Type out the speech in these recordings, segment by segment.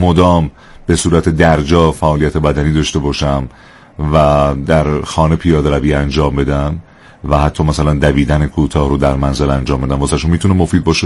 مدام به صورت درجا فعالیت بدنی داشته باشم و در خانه پیاده روی انجام بدم و حتی مثلا دویدن کوتاه رو در منزل انجام بدم، واسهشون میتونه مفید باشه؟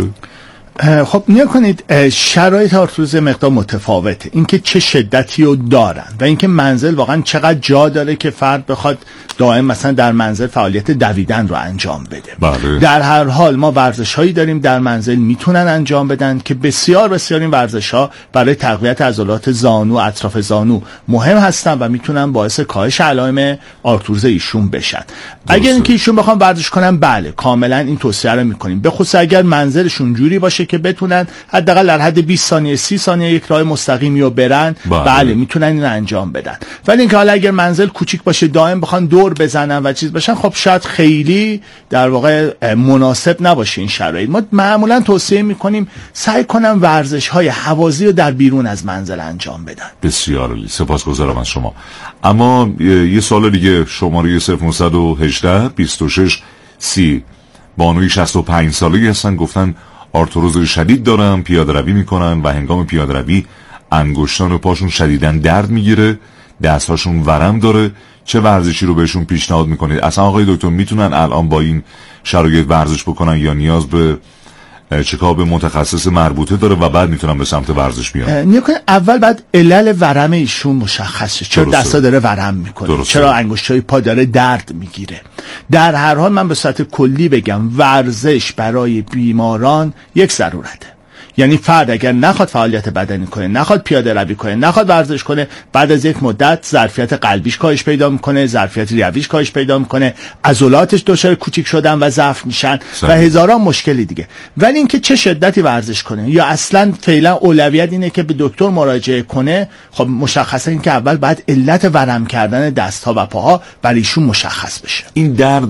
خب نیا کنید شرایط آرتروز مقدار متفاوته، اینکه چه شدتی رو دارن و اینکه منزل واقعا چقدر جا داره که فرد بخواد دائم مثلا در منزل فعالیت دویدن رو انجام بده. بله. در هر حال ما ورزش هایی داریم در منزل میتونن انجام بدن که بسیار بسیار این ورزش ها برای تقویت عضلات زانو، اطراف زانو مهم هستن و میتونن باعث کاهش علائم آرتروز ایشون بشن. اگر اینکه ایشون بخوام ورزش کنن، بله کاملا این توصیه رو میکنیم، به خصوص اگر منزلشون جوری باشه که بتونن حداقل در حد 20 ثانیه 30 ثانیه یک راه مستقیمی رو برن. بله میتونن این انجام بدن. ولی اینکه حالا اگر منزل کوچیک باشه دائم بخوان دور بزنن و چیز باشن، خب شاید خیلی در واقع مناسب نباشه این شرایط. ما معمولا توصیه میکنیم سعی کنن ورزش های هوازی رو در بیرون از منزل انجام بدن. بسیار عالی، سپاسگزارم از شما. اما یه سوال دیگه، شماره 0918 26 30 بانوی 65 ساله‌ای هستن، گفتن آرتروز شدید دارم، پیاده روی میکنن و هنگام پیاده روی انگشتان و پاشون شدیداً درد میگیره، دستهاشون ورم داره، چه ورزشی رو بهشون پیشنهاد میکنید؟ اصلا آقای دکتر میتونن الان با این شرایط ورزش بکنن یا نیاز به چکار به متخصص مربوطه داره و بعد میتونن به سمت ورزش بیان؟ نیا کن اول بعد علل ورم ایشون مشخصه، چرا دستا داره ورم میکنه، چرا انگشتای پا داره درد میگیره. در هر حال من به صورت کلی بگم ورزش برای بیماران یک ضرورته. یعنی فرد اگر نخواد فعالیت بدنی کنه، نخواد پیاده روی کنه، نخواد ورزش کنه، بعد از یک مدت ظرفیت قلبیش کاهش پیدا میکنه، ظرفیت ریویش کاهش پیدا میکنه، عضلاتش دچار کوچیک شدن و ضعف میشن و هزاران مشکلی دیگه. ولی اینکه چه شدتی ورزش کنه یا اصلا فعلا اولویت اینه که به دکتر مراجعه کنه، خب مشخصه این که اول بعد علت ورم کردن دستها و پاها برای ایشون مشخص بشه. این درد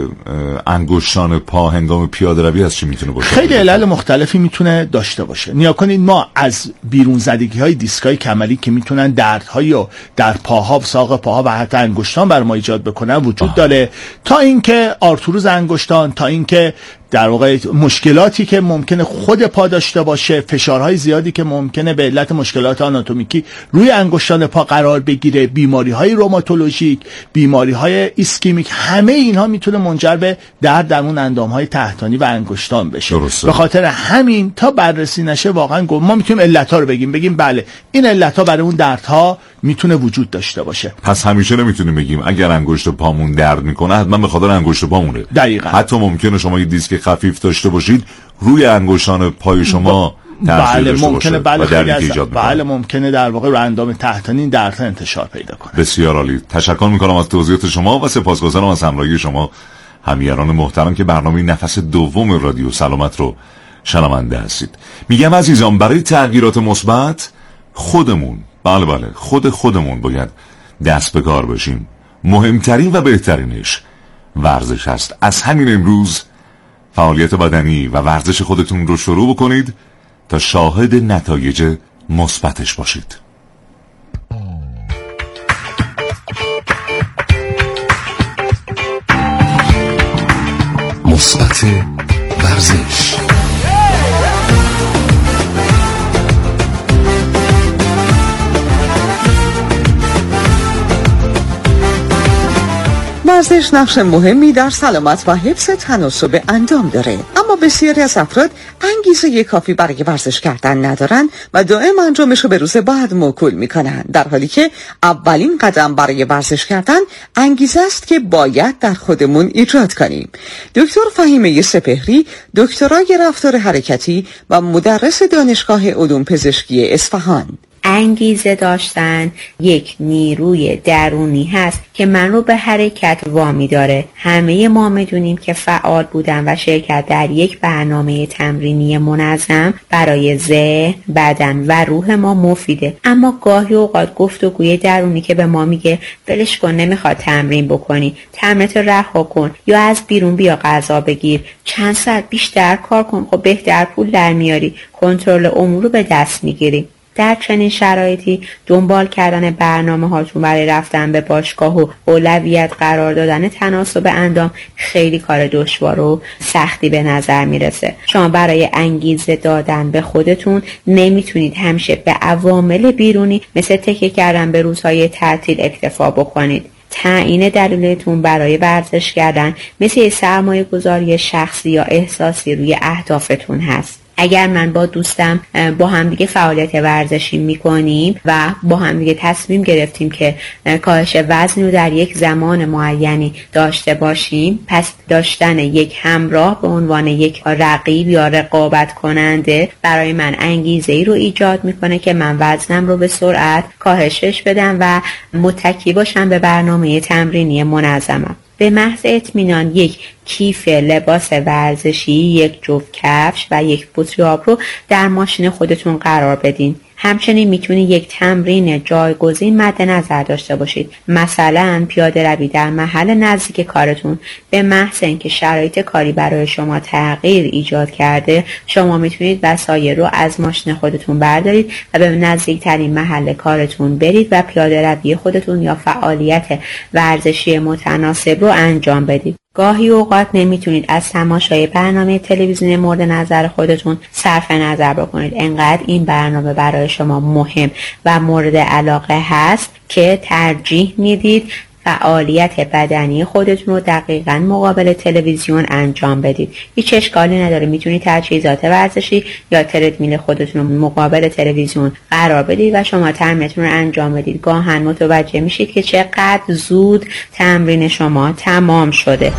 انگشتان پا هنگام پیاده روی از چی میتونه باشه؟ خیلی علل مختلفی میتونه داشته باشه. نیا کنید ما از بیرون زدگی های دیسکای کمری که میتونن دردهایی در پاها، ساق پاها و حتی انگشتان بر ما ایجاد بکنن وجود داره، تا اینکه آرتروز انگشتان، تا اینکه در واقع مشکلاتی که ممکنه خود پا داشته باشه، فشارهای زیادی که ممکنه به علت مشکلات آناتومیکی روی انگشتان پا قرار بگیره، بیماری‌های روماتولوژیک، بیماری‌های ایسکمیک، همه اینها میتونه منجر به درد در اون اندام‌های تحتانی و انگشتان بشه. به خاطر همین تا بررسی نشه واقعا ما میتونیم علت‌ها رو بگیم بله این علت‌ها برای اون دردها میتونه وجود داشته باشه. پس همیشه نمیتونیم بگیم اگر انگشت پامون درد میکنه حتما به خاطر انگشت پامونه. دقیقاً. حتی ممکنه شما یه دیسک خفیف داشته باشید روی انگشتان پای شما بله ممکنه، بله ممکنه در واقع رو اندام تحتانی این دردها انتشار پیدا کنه. بسیار عالی، تشکر میکنم از توضیحات شما و سپاسگزارم از همراهی شما همیهنان محترم که برنامه نفس دوم رادیو سلامت رو شنونده هستید. میگم عزیزان برای تغییرات مثبت خودمون خودمون باید دست به کار بشیم. مهمترین و بهترینش ورزش هست. از همین امروز فعالیت بدنی و ورزش خودتون رو شروع بکنید تا شاهد نتایج مثبتش باشید. مثبت ورزش. ورزش نقش مهمی در سلامت و حفظ تناسب اندام داره، اما بسیاری از افراد انگیزه کافی برای ورزش کردن ندارن و دائم انجامش رو به روز بعد موکول میکنن، در حالی که اولین قدم برای ورزش کردن انگیزه است که باید در خودمون ایجاد کنیم. دکتر فهیمه سپهری، دکترای رفتار حرکتی و مدرس دانشگاه علوم پزشکی اصفهان: انگیزه داشتن یک نیروی درونی هست که من رو به حرکت وامی داره. همه ما میدونیم که فعال بودن و شرکت در یک برنامه تمرینی منظم برای ذهن، بدن و روح ما مفیده، اما گاهی اوقات گفتگوی درونی که به ما میگه ولش کن، نمیخواد تمرین بکنی، تمرینت رها کن، یا از بیرون بیا غذا بگیر، چند ساعت بیشتر کار کن، خب بهتر پول در میاری، کنترل امور رو به دست میگیری. در چنین شرایطی دنبال کردن برنامه هاتون برای رفتن به باشگاه و اولویت قرار دادن تناسب اندام خیلی کار دشوار و سختی به نظر میرسه. شما برای انگیزه دادن به خودتون نمیتونید همیشه به عوامل بیرونی مثل تکیه کردن به روزهای تعطیل اکتفا بکنید. تعیین دلیلتون برای ورزش کردن مثل سرمایه گذاری شخصی یا احساسی روی اهدافتون هست. اگر من با دوستم با هم دیگه فعالیت ورزشی میکنیم و با هم دیگه تصمیم گرفتیم که کاهش وزن رو در یک زمان معینی داشته باشیم، پس داشتن یک همراه به عنوان یک رقیب یا رقابت کننده برای من انگیزه ای رو ایجاد میکنه که من وزنم رو به سرعت کاهشش بدم و متکی باشم به برنامه تمرینی منظمم. به محض اطمینان یک کیف لباس ورزشی، یک جفت کفش و یک بطری آب رو در ماشین خودتون قرار بدین. همچنین میتونید یک تمرین جایگزین مد نظر داشته باشید. مثلا پیاده روی در محل نزدیک کارتون. به محض اینکه شرایط کاری برای شما تغییر ایجاد کرده، شما میتونید وسایل رو از ماشین خودتون بردارید و به نزدیکترین محل کارتون برید و پیاده روی خودتون یا فعالیت ورزشی متناسب رو انجام بدید. گاهی اوقات نمیتونید از تماشای برنامه تلویزیونی مورد نظر خودتون صرف نظر بکنید. انقدر این برنامه برای شما مهم و مورد علاقه هست که ترجیح میدید فعالیت بدنی خودتون رو دقیقاً مقابل تلویزیون انجام بدید. هیچ اشکالی نداره، میتونید تجهیزات ورزشی یا تردمیل خودتون رو مقابل تلویزیون قرار بدید و شما تمرینتون رو انجام بدید. گاهن متوجه میشید که چقدر زود تمرین شما تمام شده.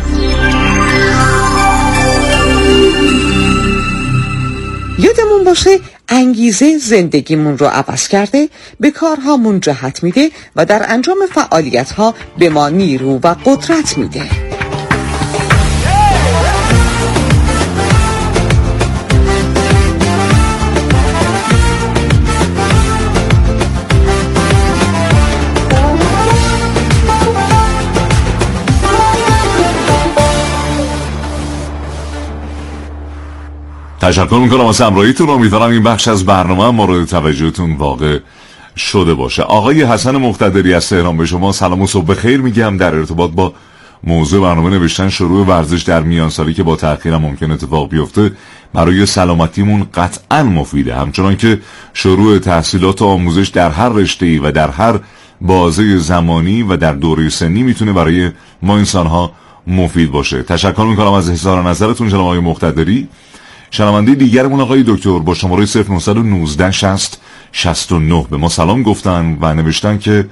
یادمون باشه انگیزه زندگیمون رو عوض کرده، به کارهامون جهت میده و در انجام فعالیت‌ها به ما نیرو و قدرت میده. تشکر میکنم از همراهیتون. امیدوارم این بخش از برنامه مورد توجهتون واقع شده باشه. آقای حسن مقتدری از تهران به شما سلام و صبح بخیر میگم. در ارتباط با موضوع برنامه نوشتن شروع ورزش در میان سالی که با تأخیر ممکن اتفاق بیفته برای سلامتیمون قطعا مفیده، همچنان که شروع تحصیلات و آموزش در هر رشته‌ای و در هر بازه زمانی و در دوره سنی میتونه برای ما انسان‌ها مفید باشه. تشکر میکنم از اظهار نظرتون جناب آقای مقتدری. شنونده دیگرمون آقای دکتر با شماره 0919 60 69 به ما سلام گفتن و نوشتن که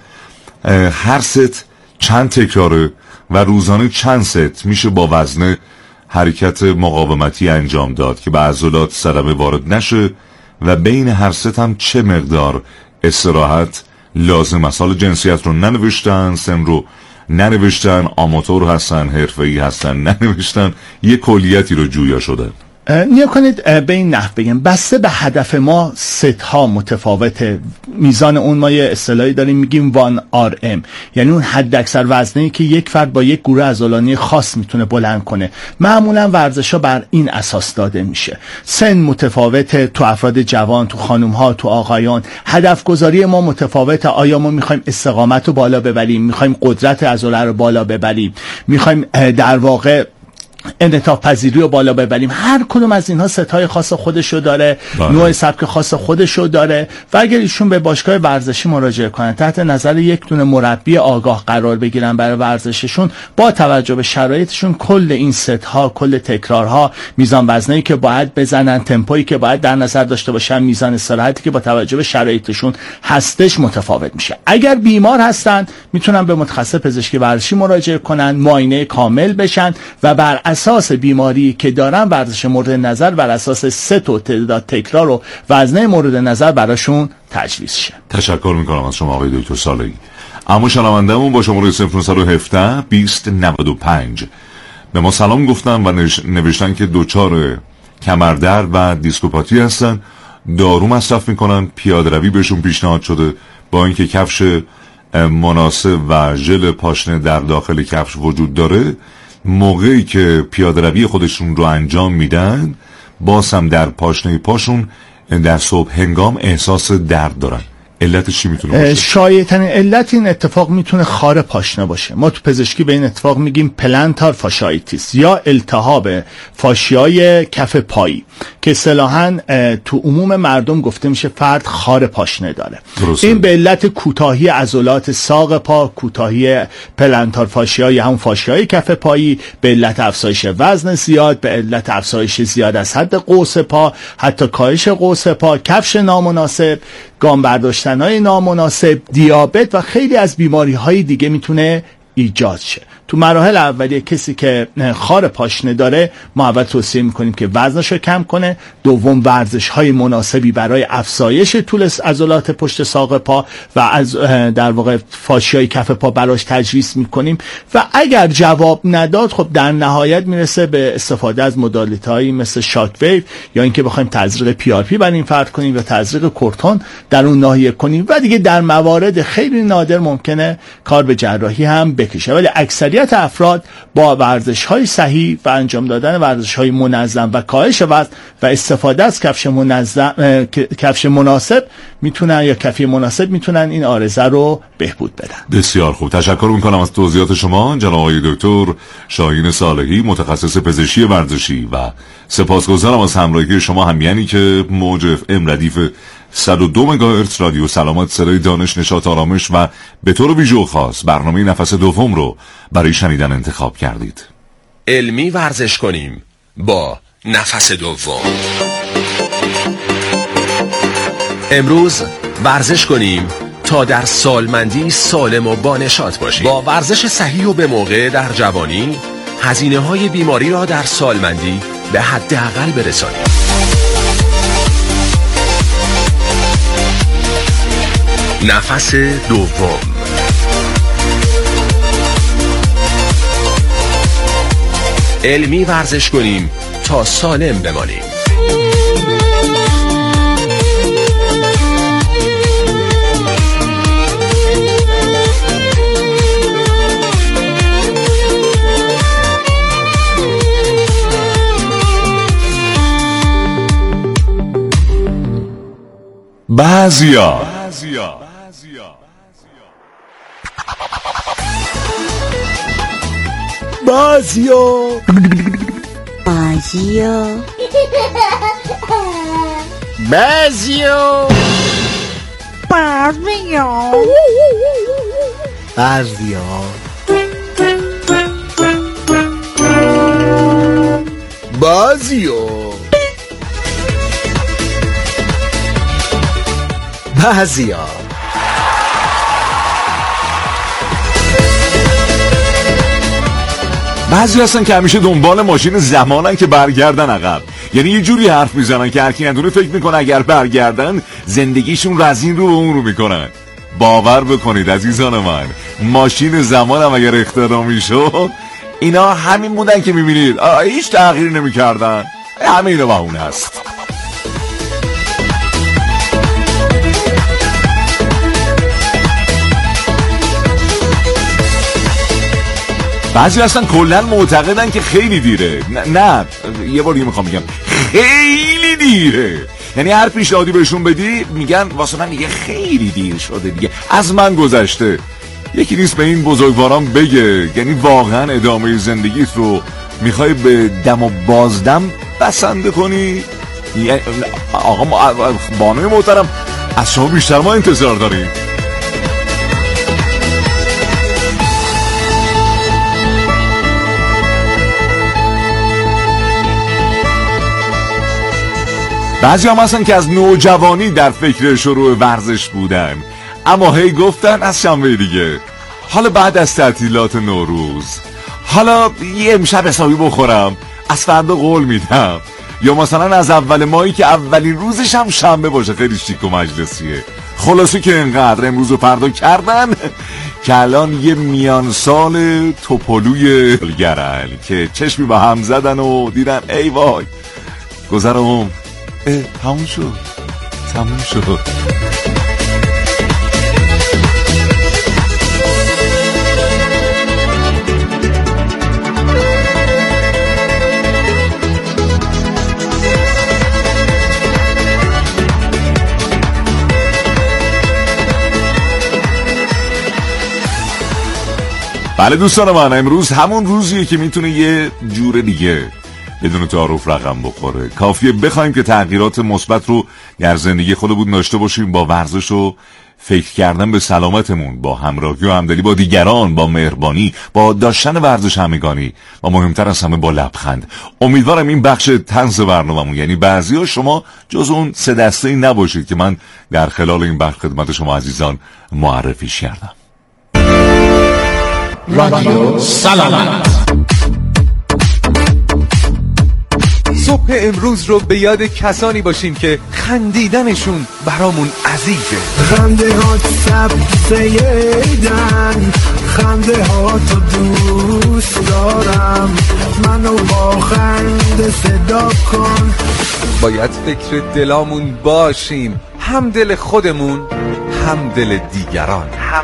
هر ست چند تکراره و روزانه چند ست میشه با وزن حرکت مقاومتی انجام داد که به عضلات صدمه وارد نشه و بین هر ست هم چه مقدار استراحت لازم است. حال جنسیت رو ننوشتن، سن رو ننوشتن، آماتور هستن، حرفه‌ای هستن ننوشتن، یه کلیتی رو جویا شدن. نیا کنید به این نحو بگیم بسته به هدف ما ست ها متفاوته. میزان اون ما یه اصطلاحی داریم میگیم 1RM، یعنی اون حد اکثر وزنی که یک فرد با یک گروه عضلانی خاص میتونه بلند کنه. معمولا ورزش ها بر این اساس داده میشه. سن متفاوته، تو افراد جوان، تو خانم ها، تو آقایان. هدف گذاری ما متفاوته. آیا ما میخوایم استقامت رو بالا ببریم، میخوایم قدرت عضله رو بالا ببریم، میخوایم در واقع انعطاف پذیری رو بالا ببریم. هر کدوم از اینها ستای خاص خودشو داره، نوع سبک خاص خودشو داره و اگر ایشون به باشگاه ورزشی مراجعه کنن، تحت نظر یک دونه مربی آگاه قرار بگیرن برای ورزششون، با توجه به شرایطشون کل این ستها، کل تکرارها، میزان وزنی که باید بزنن، تمپویی که باید در نظر داشته باشن، میزان استراحتی که با توجه به شرایطشون هستش متفاوت میشه. اگر بیمار هستن میتونن به متخصص پزشکی ورزشی مراجعه کنن، معاینه کامل بشن و بر اساس بیماری که دارن ورزش مورد نظر بر اساس ست و تعداد تکرار و وزنه مورد نظر براشون تجویز شه. تشکر میکنم از شما آقای دکتر صالحی. اما شنونده‌مون با شماره 0917 2095 به ما سلام گفتن و نوشتن که دچار کمردرد و دیسکوپاتی هستن، دارو مصرف میکنن، پیاده روی بهشون پیشنهاد شده با اینکه کفش مناسب و ژل پاشنه در داخل کفش وجود داره. موقعی که پیاده روی خودشون رو انجام میدن باز هم در پاشنه پاشون در صبح هنگام احساس درد دارن، علتش چی میتونه باشه؟ شایع‌ترین علت این اتفاق میتونه خار پاشنه باشه. ما تو پزشکی به این اتفاق میگیم پلنتار فاشایتیس یا التهاب فاشیای کف پایی که اصطلاحاً تو عموم مردم گفته میشه فرد خار پاشنه داره. این به علت کوتاهی عضلات ساق پا، کوتاهی پلنتار فاشیا یا همون فاشیای کف پایی، به علت افزایش وزن زیاد، به علت افزایش زیاد از حد قوس پا، حتی کاهش قوس پا، کفش نامناسب، گام برداشتن‌های نامناسب، دیابت و خیلی از بیماری‌های دیگه میتونه ایجاد شه. تو مراحل اولیه کسی که خار پاشنه داره ما اول توصیه میکنیم که وزنش رو کم کنه، دوم ورزش‌های مناسبی برای افزایش طول عضلات پشت ساق پا و از در واقع فاشیای کف پا براش تجویز میکنیم و اگر جواب نداد خب در نهایت میرسه به استفاده از مدالیت‌هایی مثل شاک ویو یا اینکه بخوایم تزریق PRP بر این فرد کنیم یا تزریق کورتون در اون ناحیه کنیم و دیگه در موارد خیلی نادر ممکنه کار به جراحی هم بکشه. ولی اکثریت افراد با ورزش‌های صحیح و انجام دادن ورزش‌های منظم و کاهش وزن و استفاده از کفش مناسب میتونن یا کفی مناسب میتونن این عارضه رو بهبود بدن. بسیار خوب، تشکر میکنم از توضیحات شما جناب آقای دکتر شاهین صالحی، متخصص پزشکی ورزشی، و سپاسگزارم از همراهی شما همیانی که موج FM ردیف 102 مگاهرتز رادیو سلامت صدای دانش نشاط آرامش و به طور ویژه خاص برنامه نفس دوم رو برای شنیدن انتخاب کردید. علمی ورزش کنیم با نفس دوم. امروز ورزش کنیم تا در سالمندی سالم و بانشاط باشیم. با ورزش صحیح و به موقع در جوانی هزینه‌های بیماری را در سالمندی به حداقل برسانیم. نفس دوم. علمی ورزش کنیم تا سالم بمانیم. بعضیا بعضی هستن که همیشه دنبال ماشین زمانن که برگردن عقب. یعنی یه جوری حرف میزنن که هر کی ندونه فکر میکنه اگر برگردن زندگیشون رزین رو به اون رو میکنن. باور بکنید عزیزان من، ماشین زمانم اگر اختراع میشد اینا همین بودن که میبینید هیچ تغییر نمیکردن. همین رو بهونه هست. بعضی هستن کلن معتقدن که خیلی دیره. نه یه بار دیگه میخوام بگم خیلی دیره. یعنی هر پیشنهادی بهشون بدی میگن واسه من دیگه خیلی دیر شده، دیگه از من گذشته. یکی نیست به این بزرگواران بگه یعنی واقعا ادامه زندگیت رو میخوای به دم و بازدم بسنده کنی؟ آقا بانوی محترم از شما بیشتر ما انتظار داریم. بعضی هم هستن که از نوجوانی در فکر شروع ورزش بودن، اما هی گفتن از شنبه دیگه، حالا بعد از تعطیلات نوروز، حالا یه امشب حسابی بخورم، از فردا قول میدم، یا مثلا از اول ماهی که اولین روزش هم شنبه باشه، خیلی شیک و مجلسیه. خلاصی که انقدر امروز و فردا کردن که الان یه میان سال توپلوی گرن که چشمی با هم زدن و دیدن ای وای گذرم تموم شد. بله دوستان من، امروز همون روزیه که میتونه یه جور دیگه بدون تعارف رقم بخوره. کافیه بخوایم که تغییرات مثبت رو در زندگی خودمون داشته باشیم، با ورزش و فکر کردن به سلامتمون، با همراهی و همدلی با دیگران، با مهربانی، با داشتن ورزش همگانی و مهمتر از همه با لبخند. امیدوارم این بخش طنز برنامه‌مون، یعنی بعضیا شما جز اون 3 دسته‌ای نباشید که من در خلال این بخش خدمت شما عزیزان معرفیش کردم. رادیو سلامت. صبح امروز رو به یاد کسانی باشیم که خندیدنشون برامون عزیزه. خنده ها سبزیدن، خنده ها تو دوست دارم، منو با خنده صدا کن. باید فکر دلامون باشیم، هم دل خودمون هم دل دیگران.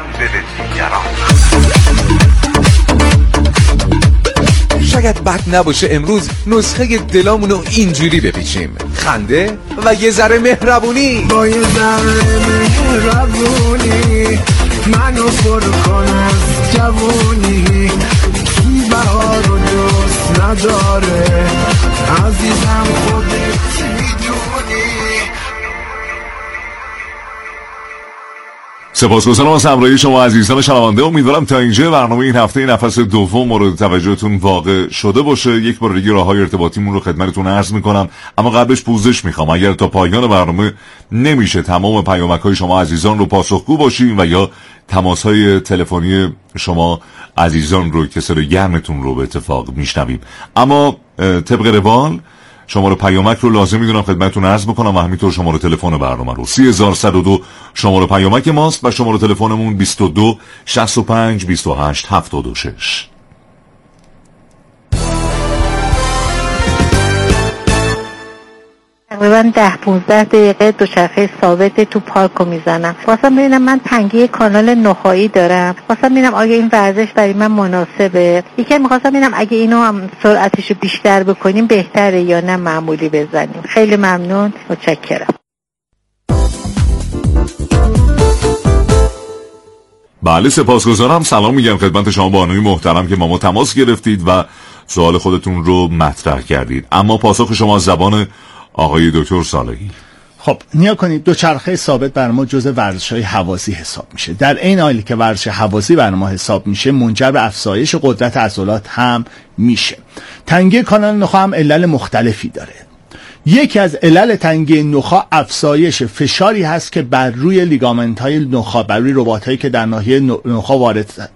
شاید بد نباشه امروز نسخه دلامونو اینجوری بپیچیم: خنده و یه ذره مهربونی. با یه ذره مهربونی منو پر کن از جوونی. کی بهار رو دوست نداره عزیزم، خودت میدونی. سپاسگزارم از همراهی شما عزیزان شنونده. امیدوارم تا اینجا برنامه این هفته نفس دوم مورد توجهتون واقع شده باشه. یک بار دیگه راههای ارتباطیمون رو خدمتتون عرض میکنم، اما قبلش پوزش میخوام اگر تا پایان برنامه نمیشه تمام پیامک‌های شما عزیزان رو پاسخگو باشیم و یا تماس‌های تلفنی شما عزیزان رو که سر گرمتون رو به اتفاق میشنویم. اما طبق روال شماره پیامک رو لازم میدونم خدمتتون عرض بکنم و همینطور شماره تلفن برنامه رو 3102 شماره پیامک ماست و شماره تلفنمون 22 65 28 76. تقریبا 10-15 دقیقه دوچرخه ثابت تو پارک رو میزنم. خواستم ببینم، من تنگی کانال نخاعی دارم، خواستم ببینم آیا این ورزش برای من مناسبه. یکی میخواستم ببینم اگه اینو هم سرعتش رو بیشتر بکنیم بهتره یا نه معمولی بزنیم. خیلی ممنون، متشکرم. بله سپاسگزارم. سلام میگم خدمت شما بانوی محترم که با ما تماس گرفتید و سوال خودتون رو مطرح کردید. اما پاسخ شما از زبان آقای دکتر صالحی. خب نیا کنید، دوچرخه ثابت بر ما جزء ورزش‌های هوازی حساب میشه. در این حالی که ورزش هوازی بر ما حساب میشه، منجر به افزایش قدرت عضلات هم میشه. تنگی کانال نخاع هم علل مختلفی داره. یکی از علل تنگی نخاع افزایش فشاری هست که بر روی لیگامنت‌های نخاع، بر روی رباط‌هایی که در ناحیه نخاع وارد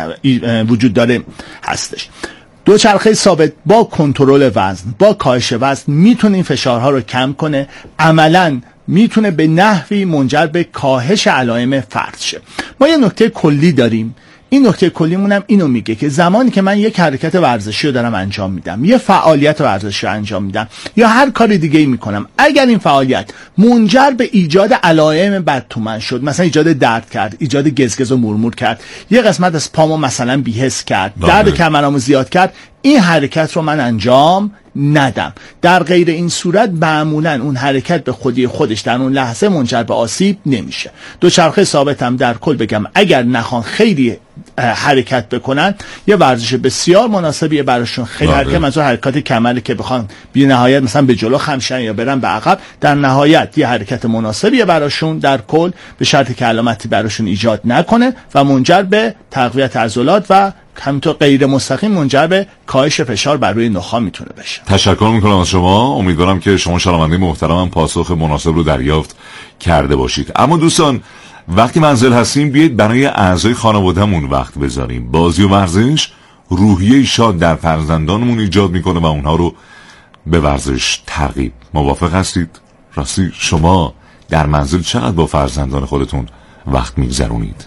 وجود داره هستش. دوچرخه ثابت با کنترل وزن، با کاهش وزن میتونه این فشارها رو کم کنه. عملاً میتونه به نحوی منجر به کاهش علائم فرط شه. ما یه نکته کلی داریم. این نکته کلیمون هم اینو میگه که زمانی که من یک حرکت ورزشی رو دارم انجام میدم، یه فعالیت ورزشی رو انجام میدم یا هر کار دیگه میکنم، اگر این فعالیت منجر به ایجاد علائم بد تو من شد، مثلا ایجاد درد کرد، ایجاد گزگز و مورمور کرد، یه قسمت از پامو مثلا بی‌حس کرد، درد کمرامو زیاد کرد، این حرکت رو من انجام ندم. در غیر این صورت معمولا اون حرکت به خودی خودش در اون لحظه منجر به آسیب نمیشه. دوچرخه ثابت هم در کل بگم اگر نخوان خیلی حرکت بکنن، یه ورزش بسیار مناسبیه براشون. خیلی حرکت، منظور حرکات کمری که بخوان بی نهایت مثلا به جلو خمشن یا برن به عقب، در نهایت یه حرکت مناسبیه براشون در کل، به شرطی که علامتی براشون ایجاد نکنه و منجر به تقویت عضلات و همینطور غیر مستقیم منجر به کاهش فشار بر روی نخاع میتونه بشه. تشکر میکنم از شما. امیدوارم که شما شنونده محترمم پاسخ مناسب رو دریافت کرده باشید. اما دوستان، وقتی منزل هستیم بیایید برای اعضای خانوادهمون وقت بذاریم. بازی و ورزش روحیه شاد در فرزندانمون ایجاد میکنه و اونها رو به ورزش ترغیب. موافق هستید؟ راستی شما در منزل چقدر با فرزندان خودتون وقت میگذرونید؟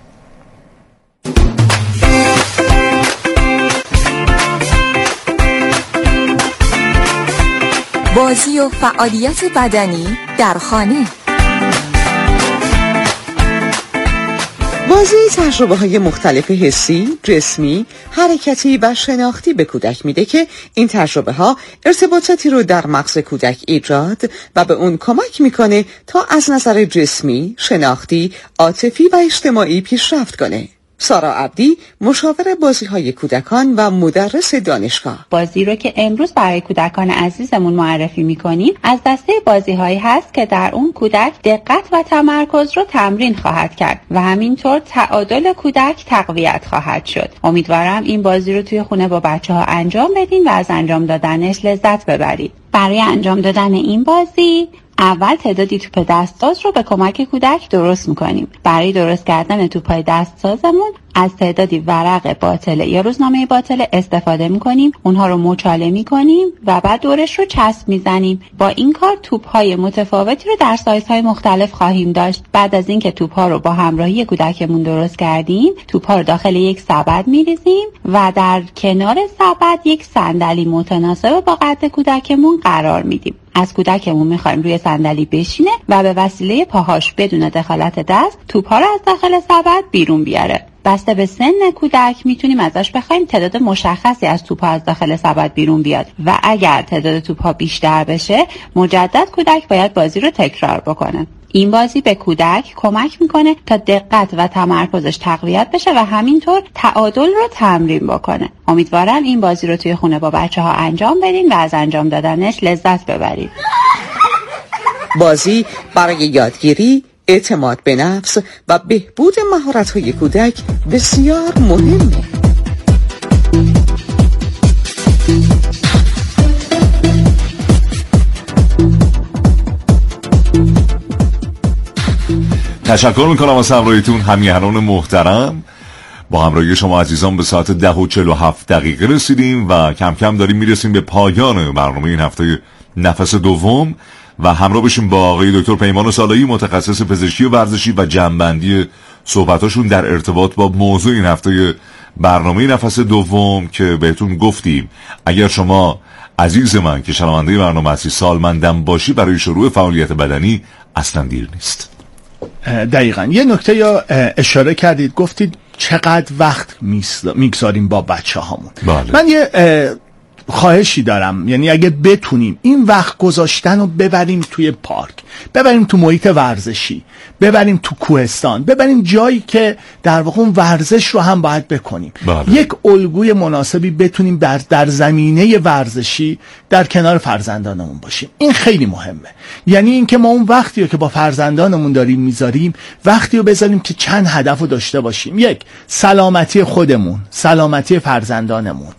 بازی و فعالیت بدنی در خانه. بازی تجربه‌های مختلف حسی، جسمی، حرکتی و شناختی به کودک میده که این تجربه‌ها ارتباطاتی رو در مغز کودک ایجاد و به اون کمک میکنه تا از نظر جسمی، شناختی، عاطفی و اجتماعی پیشرفت کنه. سارا عبدی مشاور بازی‌های کودکان و مدرس دانشگاه. بازی رو که امروز برای کودکان عزیزمون معرفی می‌کنیم از دسته بازی‌هایی هست که در اون کودک دقت و تمرکز رو تمرین خواهد کرد و همینطور تعادل کودک تقویت خواهد شد. امیدوارم این بازی رو توی خونه با بچه‌ها انجام بدین و از انجام دادنش لذت ببرید. برای انجام دادن این بازی اول تعدادی توپ دستساز رو به کمک کودک درست میکنیم. برای درست کردن توپ‌های دستسازمون از تعدادی ورق باطله یا روزنامه باطله استفاده میکنیم. اونها رو مچاله میکنیم و بعد دورش رو چسب میزنیم. با این کار توپ‌های متفاوتی رو در سایزهای مختلف خواهیم داشت. بعد از اینکه توپ‌ها رو با همراهی کودکمون درست کردیم، توپ‌ها رو داخل یک سبد میریزیم و در کنار سبد یک صندلی متناسب با قد کودکمون قرار میدیم. از کودکمون میخوایم روی صندلی بشینه و به وسیله پاهاش بدون دخالت دست توپ‌ها رو از داخل سبد بیرون بیاره. بسته به سن کودک میتونیم ازش بخوایم تعداد مشخصی از توپ‌ها از داخل سبد بیرون بیاد و اگر تعداد توپ‌ها بیشتر بشه مجدد کودک باید بازی رو تکرار بکنه. این بازی به کودک کمک میکنه تا دقت و تمرکزش تقویت بشه و همینطور تعادل رو تمرین بکنه. امیدوارم این بازی رو توی خونه با بچه‌ها انجام بدین و از انجام دادنش لذت ببرید. بازی برای یادگیری، اعتماد به نفس و بهبود مهارت‌های کودک بسیار مهمه. تشکر میکنم از همراهیتون همیهنان محترم. با همراهی شما عزیزان به ساعت 10:47 رسیدیم و کم کم داریم میرسیم به پایان برنامه این هفته نفس دوم و همراه بشیم با آقای دکتر پیمان صالحی متخصص پزشکی ورزشی و جمع‌بندی صحبتاشون در ارتباط با موضوع این هفته برنامه نفس دوم که بهتون گفتیم اگر شما عزیز من که شنونده برنامه هستی سالمندم باشی برای شروع فعالیت بدنی اصلا دیر نیست. دقیقاً یه نکته یا اشاره کردید، گفتید چقدر وقت میگذاریم با بچه هامون. بله. من یه خواهشی دارم، یعنی اگه بتونیم این وقت گذاشتن رو ببریم توی پارک، ببریم تو محیط ورزشی، ببریم تو کوهستان، ببریم جایی که در واقع اون ورزش رو هم باید بکنیم. بله. یک الگوی مناسبی بتونیم در زمینه ورزشی در کنار فرزندانمون باشیم. این خیلی مهمه. یعنی اینکه ما اون وقتی رو که با فرزندانمون داریم میذاریم، وقتی رو بذاریم که چند هدف رو داشته باشیم. یک، سلامتی خودمون، سلامتی فرزندانمون،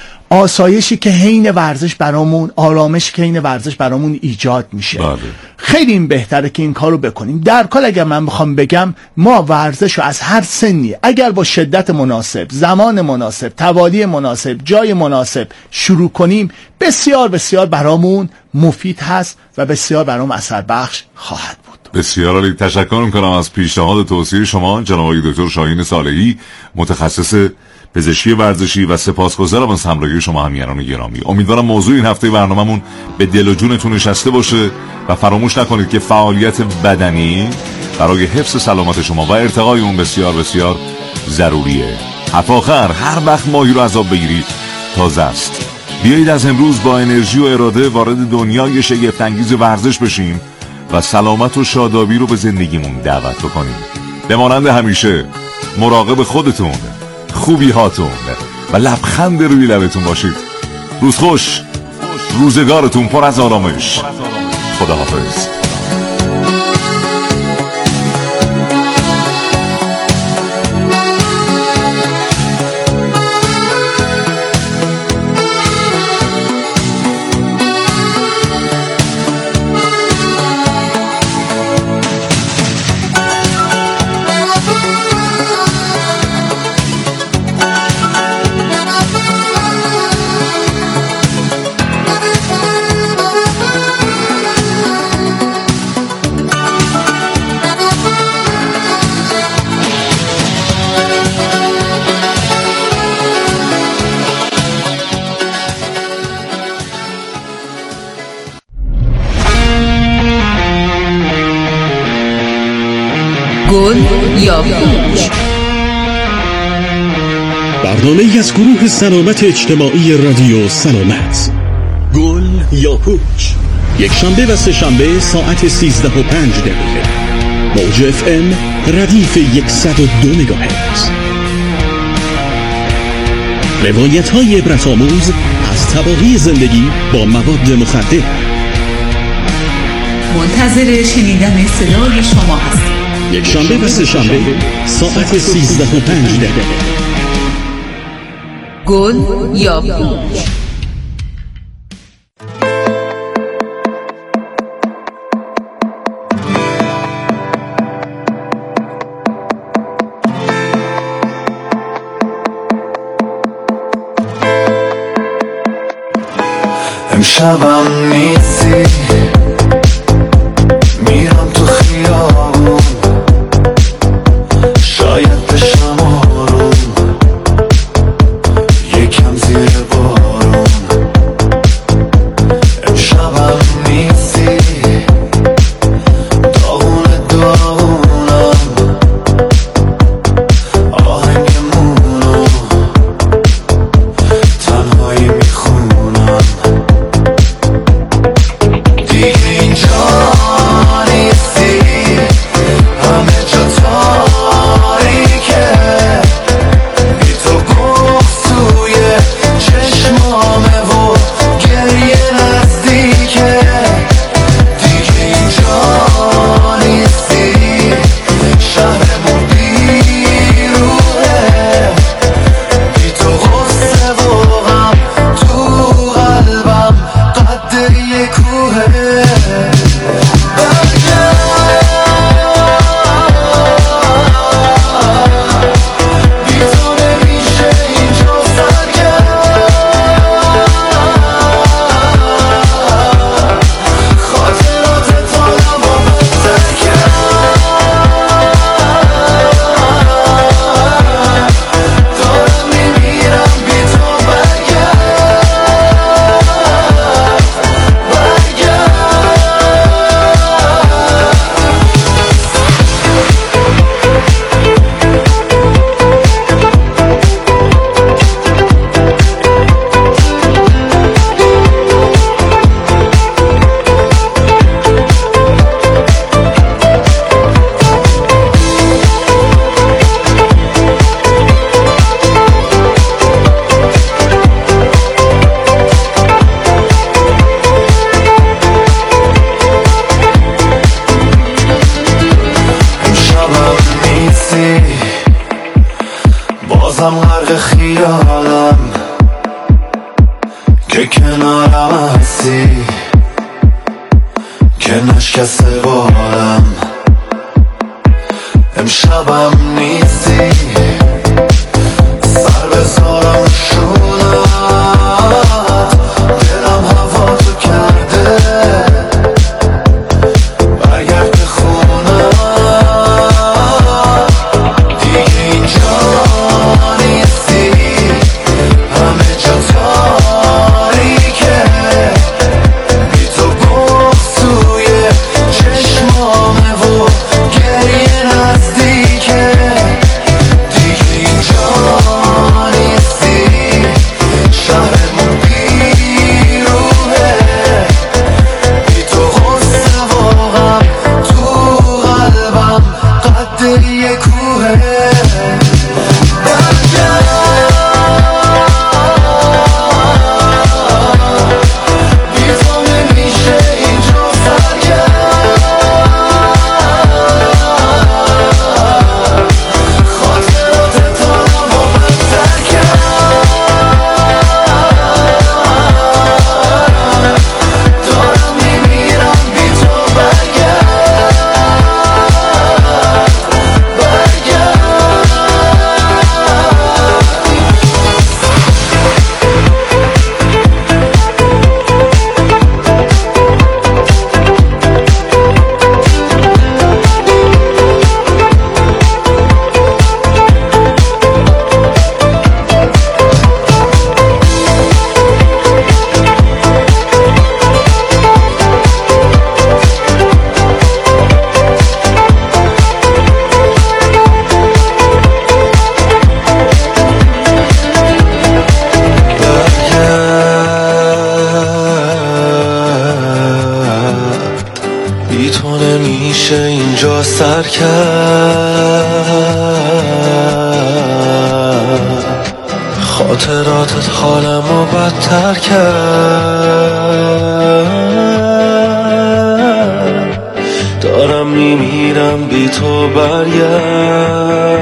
آسایشی که حین ورزش برامون، آرامشی که حین ورزش برامون ایجاد میشه. بله. خیلی این بهتره که این کارو بکنیم. در کل اگر من بخوام بگم ما ورزش رو از هر سنی اگر با شدت مناسب، زمان مناسب، توالی مناسب، جای مناسب شروع کنیم بسیار بسیار برامون مفید هست و بسیار برام اثر بخش خواهد بود. بسیار عالی. تشکر میکنم از پیشنهاد توصیه شما جناب آقای دکتر شاهین صالحی متخصص پزشکی ورزشی و سپاسگزارم از همراهی شما همیهنان گرامی. امیدوارم موضوع این هفته برنامه‌مون به دل و جونتون نشسته باشه و فراموش نکنید که فعالیت بدنی برای حفظ سلامت شما و ارتقای اون بسیار بسیار ضروریه. حفاخر هر وقت ماهی رو عذاب بگیرید تازه است. بیایید از امروز با انرژی و اراده وارد دنیای شگفت‌انگیز ورزش بشیم و سلامت و شادابی رو به زندگیمون دعوت بکنیم. به مانند همیشه مراقب خودتون، خوبی هاتون و لبخند روی لبتون باشید. روز خوش، روزگارتون پر از آرامش. خداحافظ. گل یا پوچ، برنامه‌ای از گروه سلامت اجتماعی رادیو سلامت. گل یا پوچ، یک شنبه و سه شنبه ساعت 13:05 موج FM ردیف 102 مگاهرتز. روایت‌های عبرت‌آموز از تباهی زندگی با مواد مخدر. منتظر شنیدن صدای شما هستیم. یک شنبه و سه شنبه ساعت 13:05. گل یا پوچ. امشبم نیستی، میرم تو خیابون، شاید بشم آروم، یکم زیر بارون. امشبم نیستی، داغونم، آهنگمونو تنهایی میخونم. بازم غرق خیالم که کنارم هستی، که نشکسته بالم. امشبم نیستی، سر بذارم شونت، دلم هوا تو کرده، برگرد به خونه. دیگه اینجا نیستی، همه جا تاریکه، بی تو بغض توی چشمامه و گریه نزدیکه. دیگه اینجا نیستی، شهرمون بیروحه، بی تو غصه و غم تو قلبم قد یه کوهه. خاطراتت حالمو بدتر کرد، دارم میمیرم بی تو برگرد.